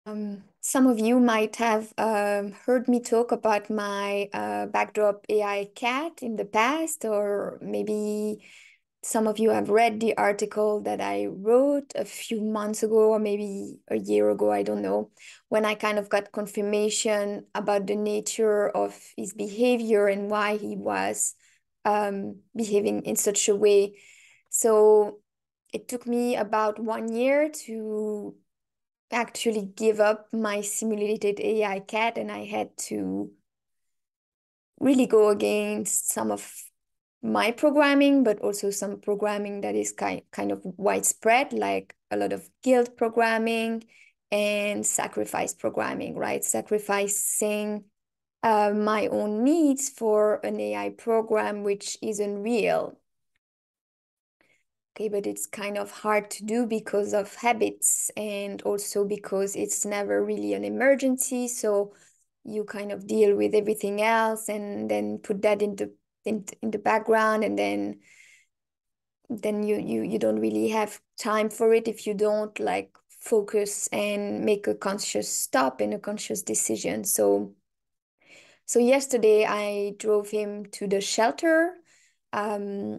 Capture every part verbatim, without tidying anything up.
Um, some of you might have um, heard me talk about my uh, backdrop A I cat in the past, or maybe some of you have read the article that I wrote a few months ago, or maybe a year ago, I don't know, when I kind of got confirmation about the nature of his behavior and why he was um, behaving in such a way. So it took me about one year to actually give up my simulated A I cat, and I had to really go against some of my programming, but also some programming that is kind kind of widespread, like a lot of guilt programming and sacrifice programming, right? Sacrificing uh, my own needs for an A I program which isn't real. Okay, but it's kind of hard to do because of habits and also because it's never really an emergency. So you kind of deal with everything else and then put that into in, in the background, and then then you you you don't really have time for it if you don't like focus and make a conscious stop and a conscious decision. So so yesterday I drove him to the shelter. Um,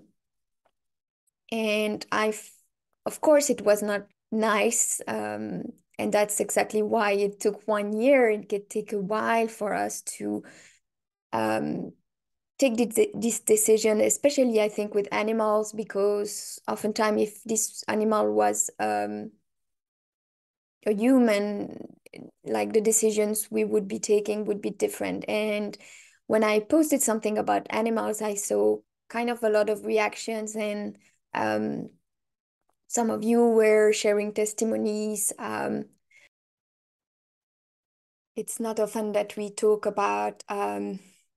And I, of course, it was not nice. Um, and that's exactly why it took one year. It could take a while for us to um, take this, this decision, especially I think with animals, because oftentimes if this animal was um, a human, like the decisions we would be taking would be different. And when I posted something about animals, I saw kind of a lot of reactions and um, some of you were sharing testimonies. Um, it's not often that we talk about um,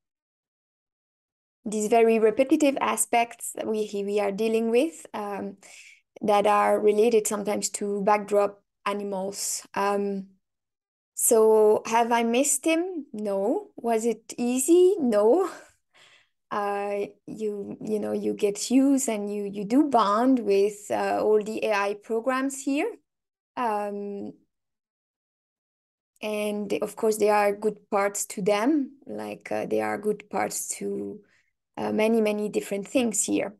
these very repetitive aspects that we, we are dealing with um, that are related sometimes to backdrop animals. Um, so have I missed him? No. Was it easy? No. Uh, you you know you get used and you you do bond with uh, all the A I programs here. Um, And of course, there are good parts to them, like uh, there are good parts to uh, many, many different things here.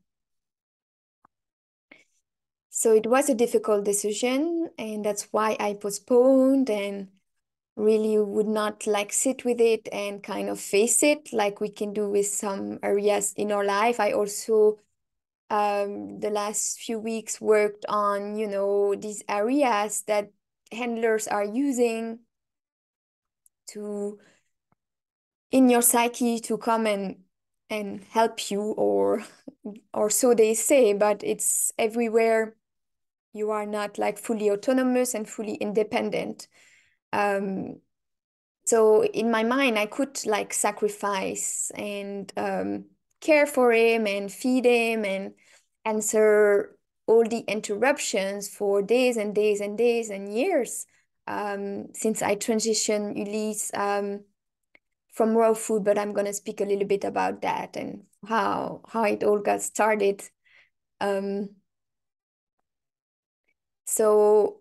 So it was a difficult decision, and that's why I postponed and really would not like sit with it and kind of face it like we can do with some areas in our life. I also, um, the last few weeks, worked on, you know, these areas that handlers are using to in your psyche to come and and help you, or or so they say, but it's everywhere. You are not like fully autonomous and fully independent. um so in my mind I could like sacrifice and um care for him and feed him and answer all the interruptions for days and days and days and years, um since I transitioned Ulysse um from raw food, but I'm going to speak a little bit about that and how how it all got started. Um, so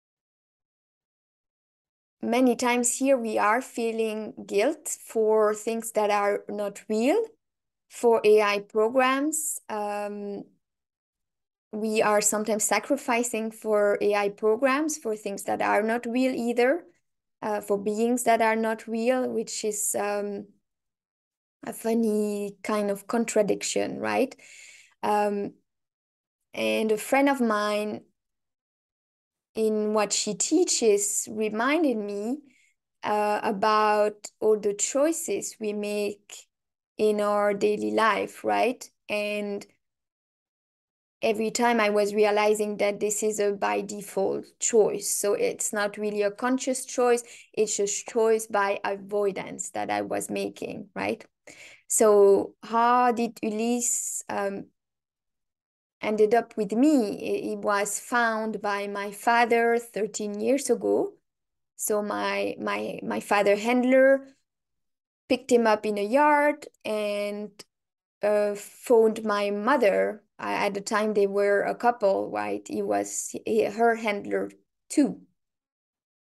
many times here we are feeling guilt for things that are not real, for A I programs. Um, we are sometimes sacrificing for A I programs for things that are not real either, uh, for beings that are not real, which is um, a funny kind of contradiction, right? Um, And a friend of mine, in what she teaches, reminded me uh, about all the choices we make in our daily life, right? And every time I was realizing that this is a by default choice. So it's not really a conscious choice, it's just choice by avoidance that I was making, right? So how did Ulysse um, ended up with me? It was found by my father thirteen years ago. So my my my father handler picked him up in a yard and uh, phoned my mother. I, at the time they were a couple, right? He was he, her handler too.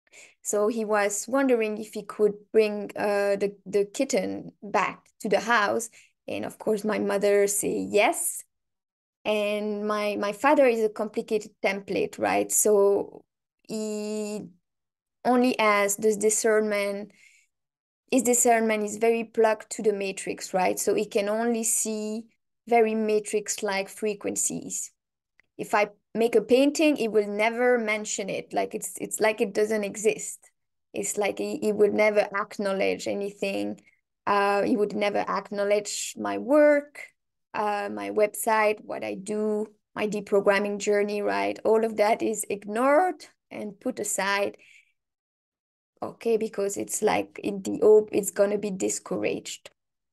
So he was wondering if he could bring uh, the, the kitten back to the house. And of course, my mother said yes. And my, my father is a complicated template, right? So he only has this discernment. His discernment is very plugged to the matrix, right? So he can only see very matrix-like frequencies. If I make a painting, he will never mention it. Like it's it's like it doesn't exist. It's like he, he would never acknowledge anything. Uh, he would never acknowledge my work, uh, my website, what I do, my deprogramming journey, right? All of that is ignored and put aside. Okay, because it's like in the hope it's gonna be discouraged.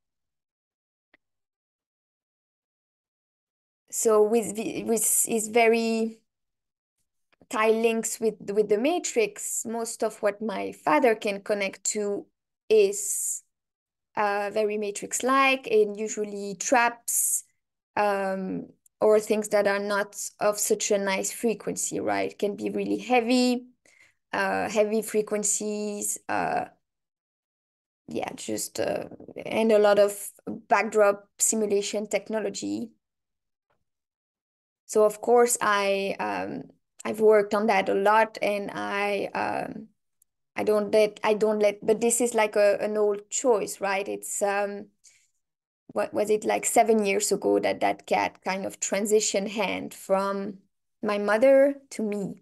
So with with is very tie links with with the matrix. Most of what my father can connect to is uh, very matrix-like and usually traps um, or things that are not of such a nice frequency, right? Can be really heavy, uh, heavy frequencies, uh, yeah, just uh, and a lot of backdrop simulation technology. So of course I um, I've worked on that a lot, and I um, I don't let I don't let but this is like a an old choice, right? It's um what was it, like seven years ago that that cat kind of transitioned hand from my mother to me.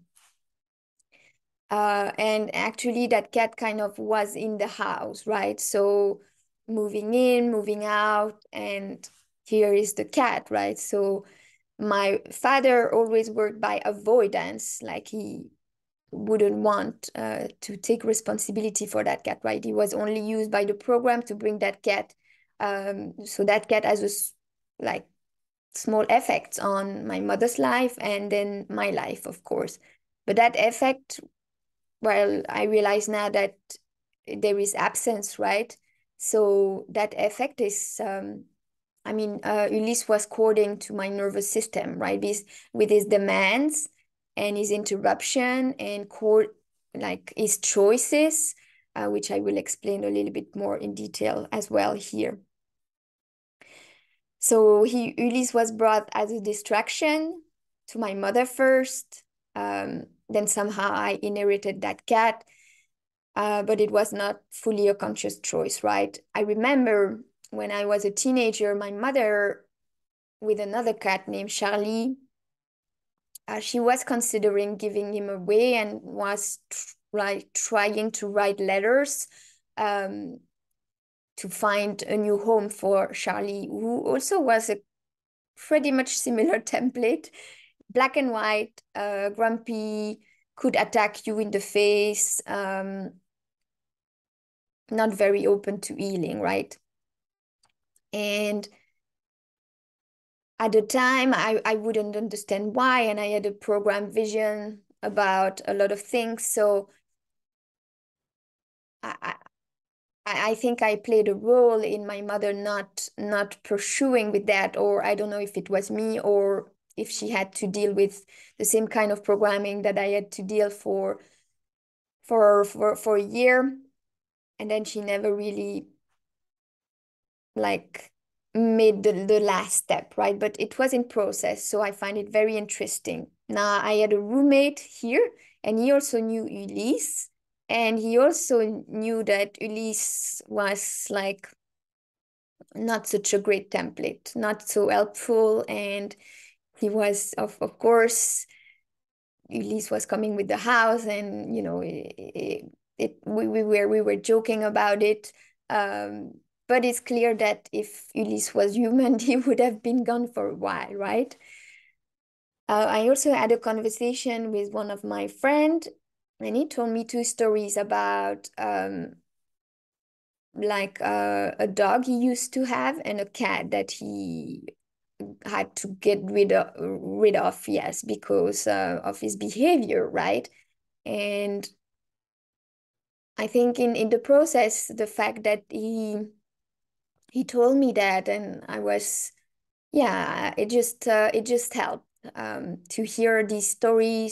Uh, and actually that cat kind of was in the house, right? So moving in, moving out, and here is the cat, right? So my father always worked by avoidance, like he wouldn't want uh, to take responsibility for that cat, right? He was only used by the program to bring that cat. Um, so that cat has a like small effects on my mother's life and then my life, of course. But that effect, well, I realize now that there is absence, right? So that effect is, um, I mean, uh, Ulysse was according to my nervous system, right? With, with his demands and his interruption and core, like his choices, uh, which I will explain a little bit more in detail as well here. So he Ulysse was brought as a distraction to my mother first. Um, then somehow I inherited that cat, uh, but it was not fully a conscious choice, right? I remember when I was a teenager, my mother with another cat named Charlie, uh, she was considering giving him away and was tr like trying to write letters um, to find a new home for Charlie, who also was a pretty much similar template, black and white, uh, grumpy, could attack you in the face, um, not very open to healing, right? And at the time, I, I wouldn't understand why, and I had a program vision about a lot of things. So I, I, I think I played a role in my mother not not pursuing with that, or I don't know if it was me or if she had to deal with the same kind of programming that I had to deal for for for for a year, and then she never really like made the, the last step, right? But it was in process, so I find it very interesting. Now I had a roommate here, and he also knew Ulysse, and he also knew that Ulysse was like not such a great template, not so helpful, and he was of of course Ulysse was coming with the house, and you know it, it, it we, we were we were joking about it, um, but it's clear that if Ulysse was human, he would have been gone for a while, right? Uh, I also had a conversation with one of my friend, and he told me two stories about um, like uh, a dog he used to have and a cat that he had to get rid of, rid of, yes, because uh, of his behavior, right? And I think in, in the process, the fact that he he told me that, and I was, yeah, it just uh, it just helped um, to hear these stories,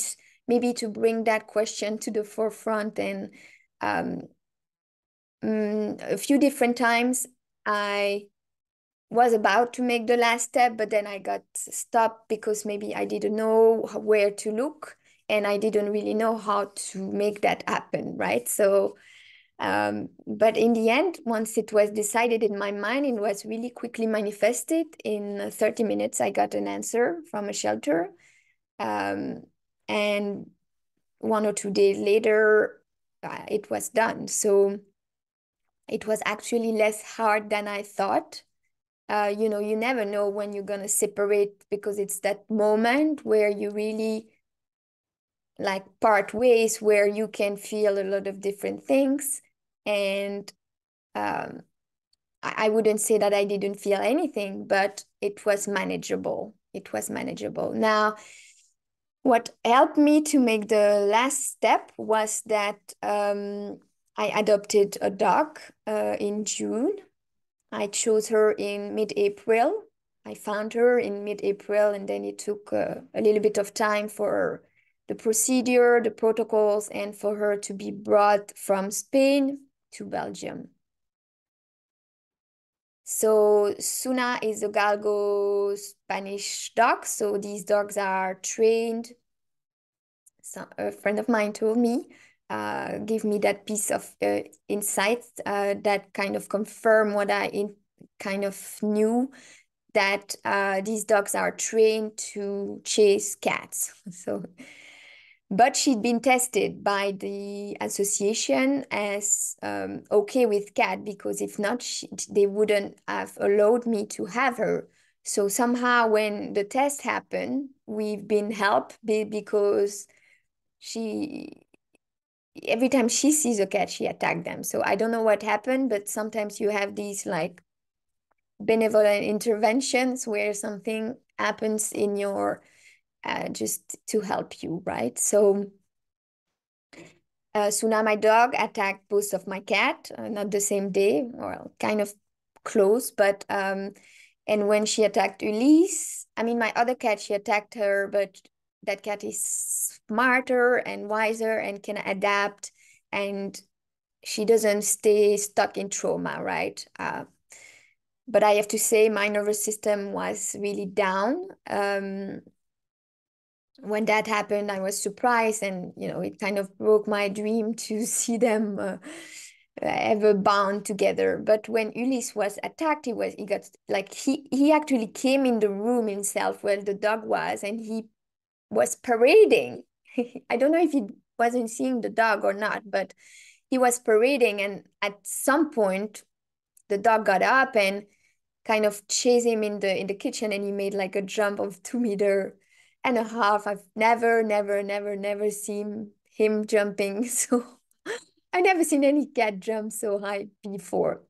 maybe to bring that question to the forefront. And um, mm, a few different times I was about to make the last step, but then I got stopped because maybe I didn't know where to look and I didn't really know how to make that happen, right? So, um, but in the end, once it was decided in my mind, it was really quickly manifested. In thirty minutes, I got an answer from a shelter. Um, and one or two days later, uh, it was done. So it was actually less hard than I thought. Uh, you know, you never know when you're gonna separate, because it's that moment where you really like part ways, where you can feel a lot of different things. And um, I, I wouldn't say that I didn't feel anything, but it was manageable. It was manageable. Now, what helped me to make the last step was that um, I adopted a dog uh, in June. I chose her in mid-April. I found her in mid-April, and then it took uh, a little bit of time for the procedure, the protocols, and for her to be brought from Spain to Belgium. So Suna is a Galgo Spanish dog. So these dogs are trained. So a friend of mine told me, uh, give me that piece of uh, insight uh, that kind of confirm what I in kind of knew, that uh, these dogs are trained to chase cats. So, but she'd been tested by the association as um, okay with cat, because if not, she, they wouldn't have allowed me to have her. So somehow when the test happened, we've been helped because she, every time she sees a cat, she attacked them. So I don't know what happened, but sometimes you have these like benevolent interventions where something happens in your uh, just to help you, right? So uh, Suna, my dog, attacked both of my cat, uh, not the same day, or kind of close, but um, and when she attacked Ulysse, I mean, my other cat, she attacked her, but that cat is smarter and wiser and can adapt, and she doesn't stay stuck in trauma, right? Uh, but I have to say my nervous system was really down. Um, when that happened, I was surprised, and you know, it kind of broke my dream to see them uh, ever bound together. But when Ulysse was attacked, he was he got like he he actually came in the room himself where the dog was, and he was parading. I don't know if he wasn't seeing the dog or not, but he was parading, and at some point, the dog got up and kind of chased him in the in the kitchen, and he made like a jump of two meter and a half. I've never, never, never, never seen him jumping. So I never seen any cat jump so high before.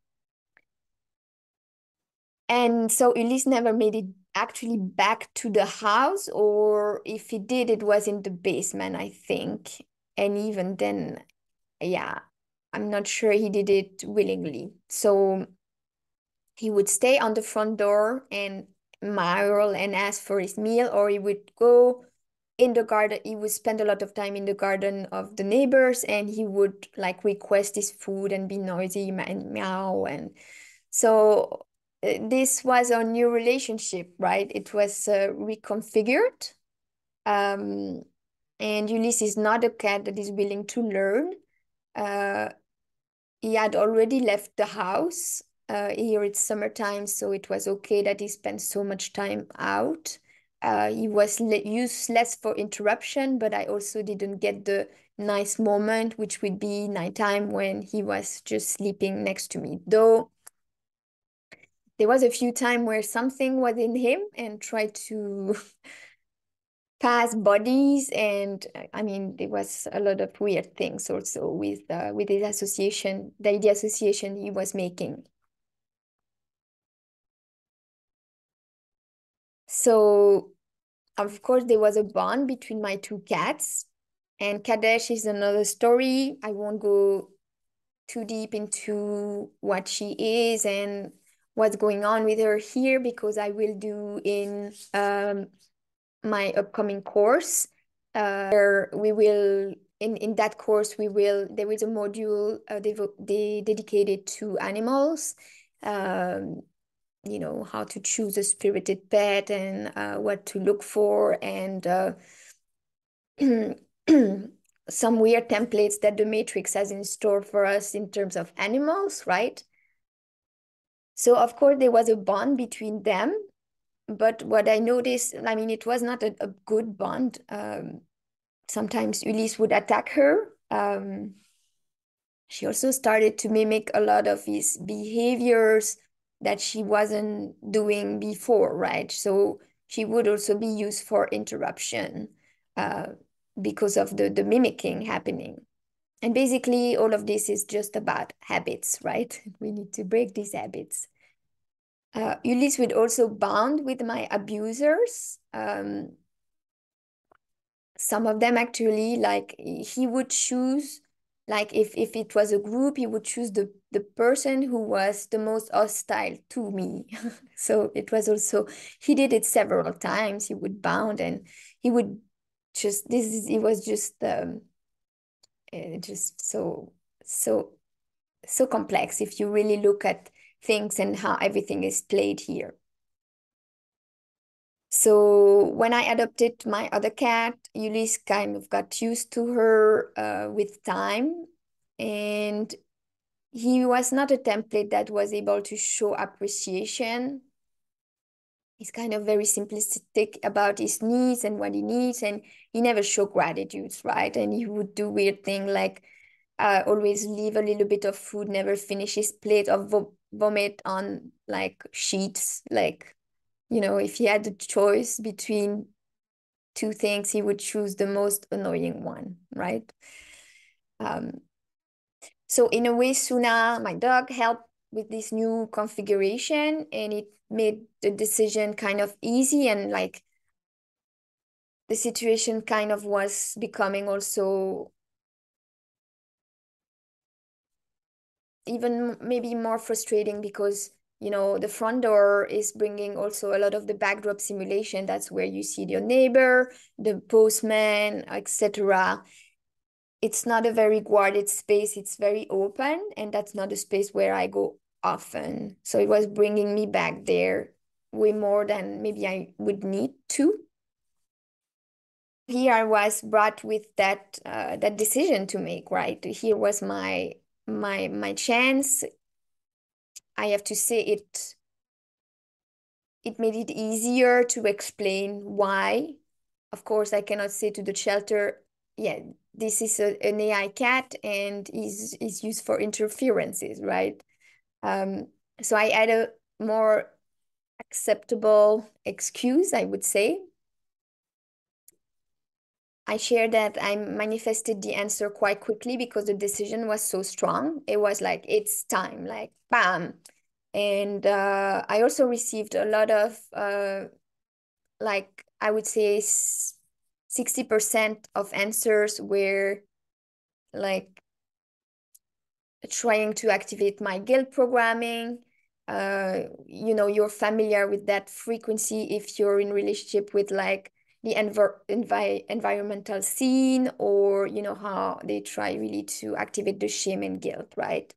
And so Ulysse never made it actually back to the house, or if he did, it was in the basement, I think. And even then, yeah, I'm not sure he did it willingly. So he would stay on the front door and mild and ask for his meal, or he would go in the garden. He would spend a lot of time in the garden of the neighbors, and he would like request his food and be noisy and meow. And so uh, this was our new relationship, right? It was uh, reconfigured. Um, and Ulysse is not a cat that is willing to learn. Uh, he had already left the house. Uh, here it's summertime, so it was okay that he spent so much time out. Uh, he was used less for interruption, but I also didn't get the nice moment, which would be nighttime when he was just sleeping next to me. Though there was a few times where something was in him and tried to pass bodies, and uh, I mean there was a lot of weird things also with uh, with his association, the idea association he was making. So of course there was a bond between my two cats, and Kadesh is another story. I won't go too deep into what she is and what's going on with her here, because I will do in um, my upcoming course. uh, where we will, in, in that course, we will, there is a module uh, devo de dedicated to animals, um, you know, how to choose a spirited pet and uh, what to look for, and uh, some weird templates that the Matrix has in store for us in terms of animals, right? So of course there was a bond between them, but what I noticed, I mean, it was not a, a good bond. Um, sometimes Ulysse would attack her. Um, she also started to mimic a lot of his behaviors that she wasn't doing before, right? So she would also be used for interruption uh, because of the, the mimicking happening. And basically, all of this is just about habits, right? We need to break these habits. Uh, Ulysse would also bond with my abusers. Um, some of them actually, like he would choose, like if, if it was a group, he would choose the, the person who was the most hostile to me. So it was also, he did it several times. He would bound and he would just, this is, it was just, um, uh, just so, so so complex if you really look at things and how everything is played here. So when I adopted my other cat, Ulysse kind of got used to her uh, with time. And he was not a template that was able to show appreciation. He's kind of very simplistic about his needs and what he needs, and he never showed gratitude, right? And he would do weird thing like uh, always leave a little bit of food, never finish his plate, or vo vomit on like sheets. Like, you know, if he had a choice between two things, he would choose the most annoying one, right? Um, so in a way, Suna, my dog, helped with this new configuration, and it made the decision kind of easy, and like the situation kind of was becoming also even maybe more frustrating because, you know, the front door is bringing also a lot of the backdrop simulation. That's where you see your neighbor, the postman, et cetera. It's not a very guarded space. It's very open, and that's not a space where I go often. So it was bringing me back there way more than maybe I would need to. Here I was brought with that uh, that decision to make, right? Here was my my my chance. I have to say it it made it easier to explain why. Of course, I cannot say to the shelter, yeah, this is a, an A I cat and is is used for interferences, right? Um, so I had a more acceptable excuse, I would say. I shared that I manifested the answer quite quickly because the decision was so strong. It was like, it's time, like, bam. And uh, I also received a lot of, uh, like, I would say sixty percent of answers were like trying to activate my guilt programming. Uh, you know, you're familiar with that frequency if you're in relationship with like the env envi environmental scene, or, you know, how they try really to activate the shame and guilt, right?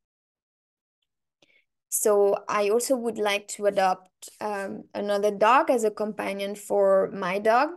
So I also would like to adopt um, another dog as a companion for my dog.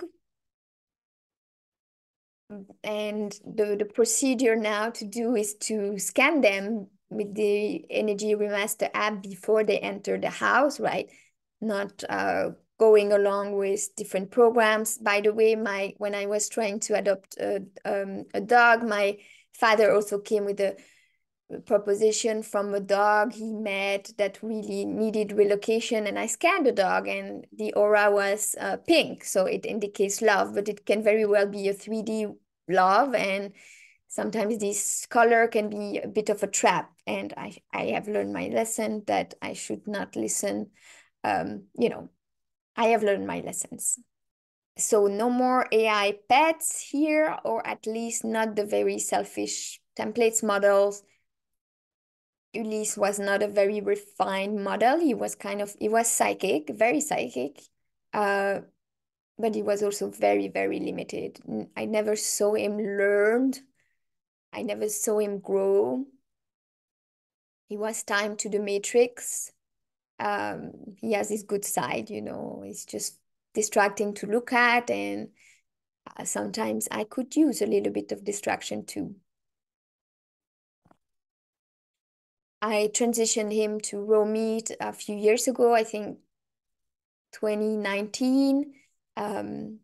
And the, the procedure now to do is to scan them with the Energy Remaster app before they enter the house, right? Not uh, going along with different programs. By the way, my when I was trying to adopt a, um, a dog, my father also came with a proposition from a dog he met that really needed relocation, and I scanned the dog and the aura was uh, pink, so it indicates love, but it can very well be a three D love, and sometimes this color can be a bit of a trap, and I, I have learned my lesson that I should not listen. Um, you know, I have learned my lessons. So no more A I pets here, or at least not the very selfish templates models. Ulysse was not a very refined model. He was kind of, he was psychic, very psychic. Uh, but he was also very, very limited. I never saw him learn. I never saw him grow. He was timed to the matrix. Um, he has his good side, you know, it's just distracting to look at, and uh, sometimes I could use a little bit of distraction too. I transitioned him to raw meat a few years ago, I think twenty nineteen. Um,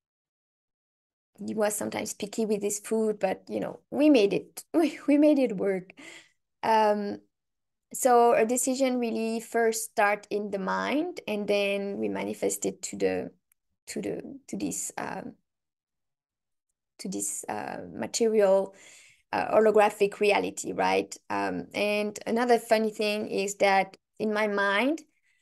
he was sometimes picky with his food, but you know, we made it, we, we made it work. Um, so a decision really first start in the mind, and then we manifest it to the to the to this um, to this uh, material uh, holographic reality, right? Um, and another funny thing is that in my mind,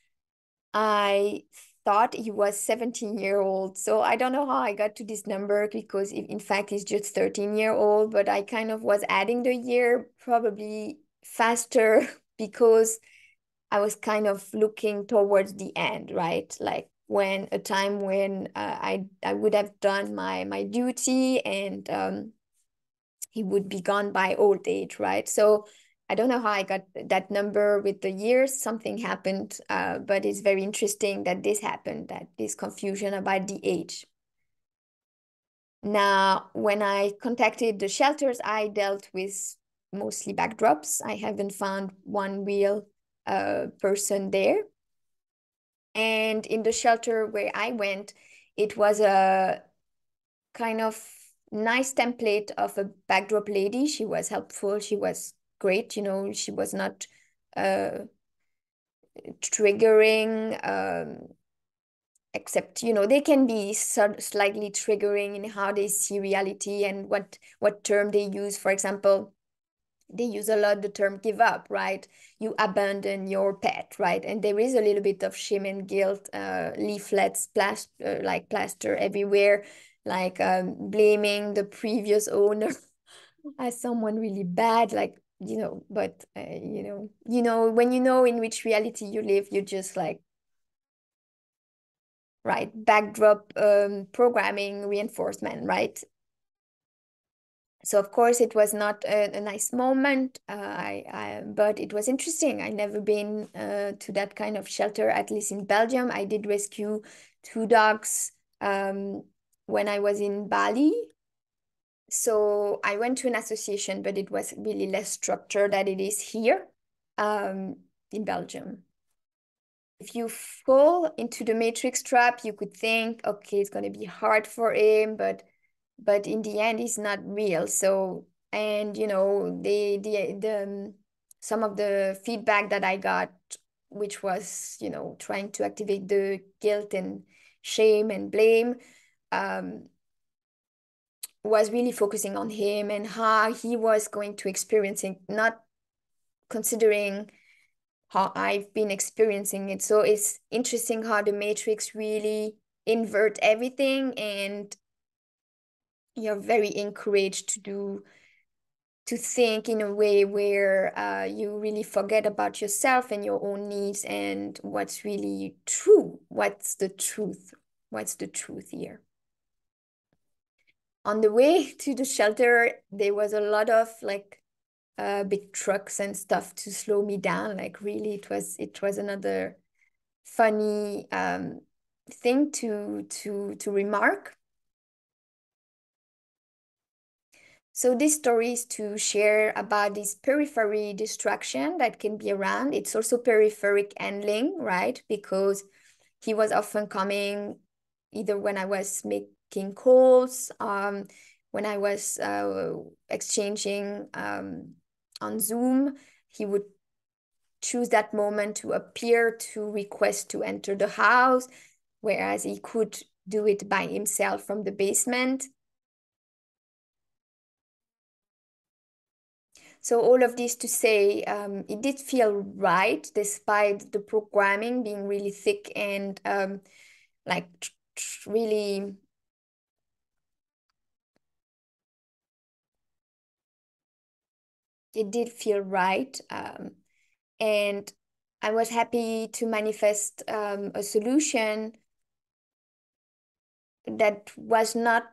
I thought he was seventeen year old. So I don't know how I got to this number, because in fact he's just thirteen year old, but I kind of was adding the year probably faster because I was kind of looking towards the end, right? Like when a time when uh, I I would have done my my duty, and um, he would be gone by old age, right? So I don't know how I got that number with the years. Something happened, uh, but it's very interesting that this happened, that this confusion about the age. Now, when I contacted the shelters, I dealt with mostly backdrops. I haven't found one real uh, person there. And in the shelter where I went, it was a kind of nice template of a backdrop lady. She was helpful. She was great. You know, she was not uh, triggering, um, except, you know, they can be so slightly triggering in how they see reality and what, what term they use. For example, they use a lot the term give up, right? You abandon your pet, right? And there is a little bit of shame and guilt, uh, leaflets, plast uh, like plaster everywhere, like um, blaming the previous owner as someone really bad, like, you know, but, uh, you know, you know, when you know in which reality you live, you just like, right, backdrop um, programming reinforcement, right? So of course it was not a, a nice moment, uh, I, I, but it was interesting. I never been uh, to that kind of shelter, at least in Belgium. I did rescue two dogs um, when I was in Bali. So I went to an association, but it was really less structured than it is here um, in Belgium. If you fall into the matrix trap, you could think, okay, it's going to be hard for him, but but in the end it's not real. So, and you know, the the the um, some of the feedback that I got, which was, you know, trying to activate the guilt and shame and blame, um, was really focusing on him and how he was going to experience it, not considering how I've been experiencing it. So it's interesting how the matrix really invert everything, and you're very encouraged to do to think in a way where uh, you really forget about yourself and your own needs and what's really true. What's the truth? What's the truth here? On the way to the shelter, there was a lot of like uh, big trucks and stuff to slow me down. Like really, it was it was another funny um, thing to to to remark. So this story is to share about this periphery distraction that can be around. It's also peripheric handling, right? Because he was often coming either when I was making calls, um, when I was uh, exchanging um, on Zoom, he would choose that moment to appear to request to enter the house, whereas he could do it by himself from the basement. So all of this to say, um, it did feel right despite the programming being really thick and um, like tr- tr- really, it did feel right. Um, and I was happy to manifest um, a solution that was not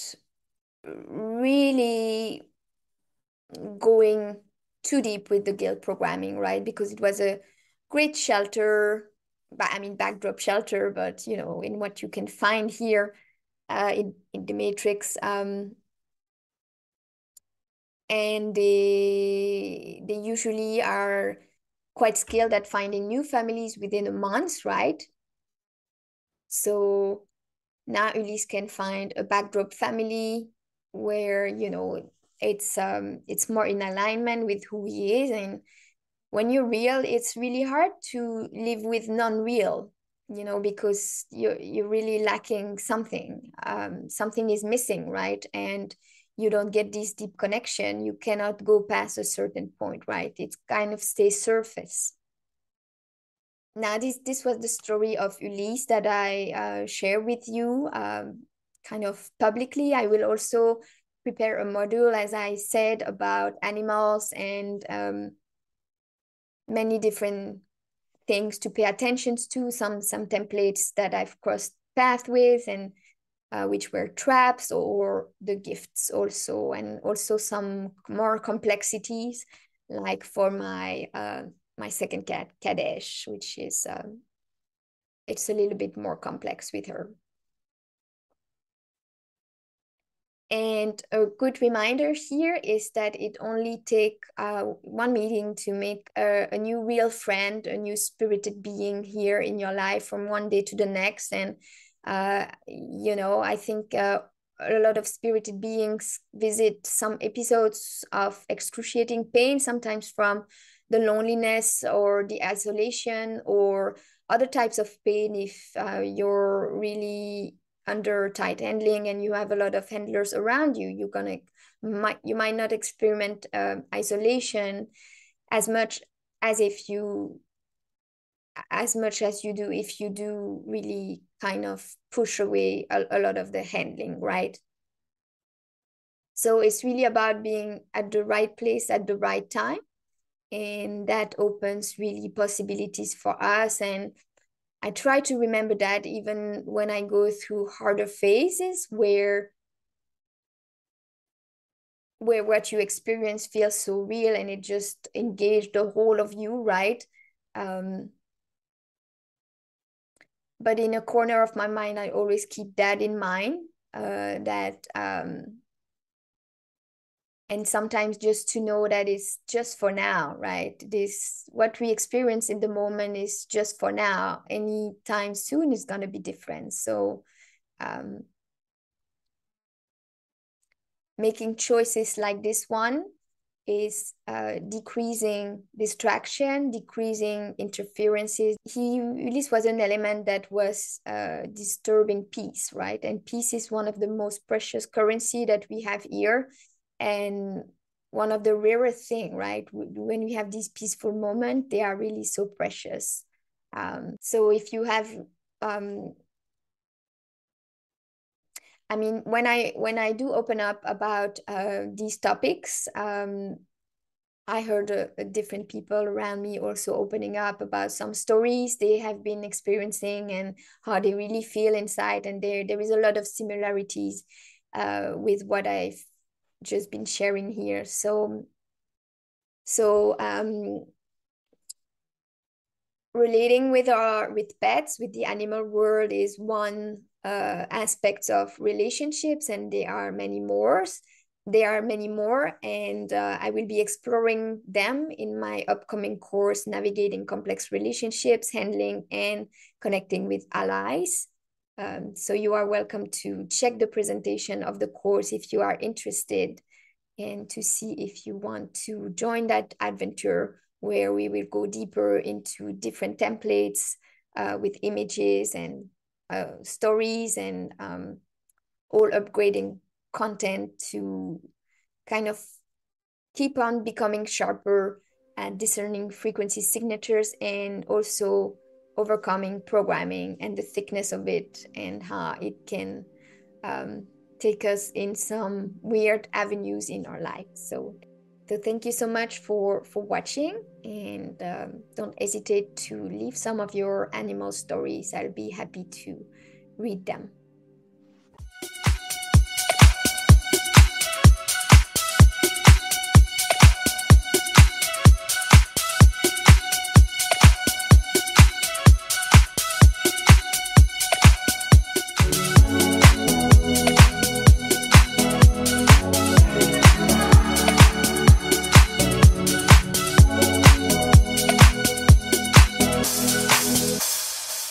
really going too deep with the guilt programming, right? Because it was a great shelter, but I mean backdrop shelter, but you know, in what you can find here uh, in, in the Matrix. Um, and they they usually are quite skilled at finding new families within a month, right? So now Ulysse can find a backdrop family where, you know, it's um it's more in alignment with who he is. And when you're real, it's really hard to live with non-real, you know, because you're you're really lacking something. Um, something is missing, right? And you don't get this deep connection. You cannot go past a certain point, right? It kind of stays surface. Now, this this was the story of Ulysse that I uh, share with you, um, kind of publicly. I will also prepare a module, as I said, about animals and um, many different things to pay attention to, some some templates that I've crossed path with and uh, which were traps, or the gifts also, and also some more complexities, like for my uh, my second cat, Kadesh, which is um, it's a little bit more complex with her. And a good reminder here is that it only take uh, one meeting to make a, a new real friend, a new spirited being here in your life from one day to the next. And, uh, you know, I think uh, a lot of spirited beings visit some episodes of excruciating pain, sometimes from the loneliness or the isolation or other types of pain if uh, you're really under tight handling and you have a lot of handlers around you. You're gonna might you might not experiment uh, isolation as much as if you as much as you do if you do really kind of push away a, a lot of the handling, right? So it's really about being at the right place at the right time, and that opens really possibilities for us. And I try to remember that even when I go through harder phases where where what you experience feels so real and it just engaged the whole of you, right? Um, but in a corner of my mind, I always keep that in mind, uh, that um, and sometimes just to know that it's just for now, right? This what we experience in the moment is just for now. Anytime soon is gonna be different. So um, making choices like this one is uh, decreasing distraction, decreasing interferences. He Ulysse was an element that was uh, disturbing peace, right? And peace is one of the most precious currency that we have here, and one of the rarest thing, right? When we have these peaceful moments, they are really so precious. Um, so if you have um, I mean, when I when I do open up about uh, these topics, um, I heard uh, different people around me also opening up about some stories they have been experiencing and how they really feel inside. And there there is a lot of similarities uh, with what I've just been sharing here. So so um, relating with our with pets, with the animal world, is one uh, aspect of relationships, and there are many more. There are many more, and uh, I will be exploring them in my upcoming course, Navigating Complex Relationships, Handling and Connecting with Allies. Um, so you are welcome to check the presentation of the course if you are interested, and to see if you want to join that adventure where we will go deeper into different templates uh, with images and uh, stories, and um, all upgrading content to kind of keep on becoming sharper and discerning frequency signatures, and also overcoming programming and the thickness of it and how it can um, take us in some weird avenues in our lives. So, so thank you so much for for watching, and um, don't hesitate to leave some of your animal stories. I'll be happy to read them.